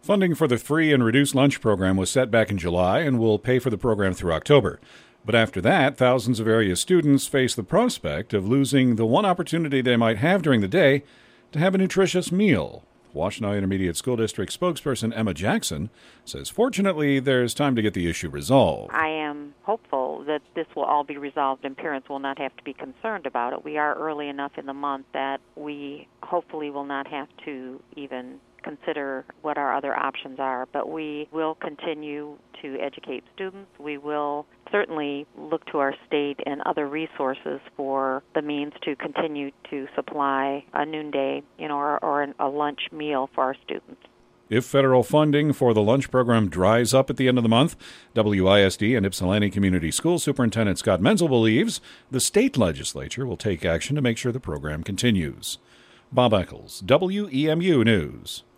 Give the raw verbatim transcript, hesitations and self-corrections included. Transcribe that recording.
Funding for the free and reduced lunch program was set back in July and will pay for the program through October. But after that, thousands of area students face the prospect of losing the one opportunity they might have during the day to have a nutritious meal. Washtenaw Intermediate School District spokesperson Emma Jackson says fortunately there's time to get the issue resolved. I am hopeful that this will all be resolved and parents will not have to be concerned about it. We are early enough in the month that we hopefully will not have to even consider what our other options are, but we will continue to educate students. We will certainly look to our state and other resources for the means to continue to supply a noonday, you know, or, or a lunch meal for our students. If federal funding for the lunch program dries up at the end of the month, W I S D and Ypsilanti Community School Superintendent Scott Menzel believes the state legislature will take action to make sure the program continues. Bob Eccles, W E M U News.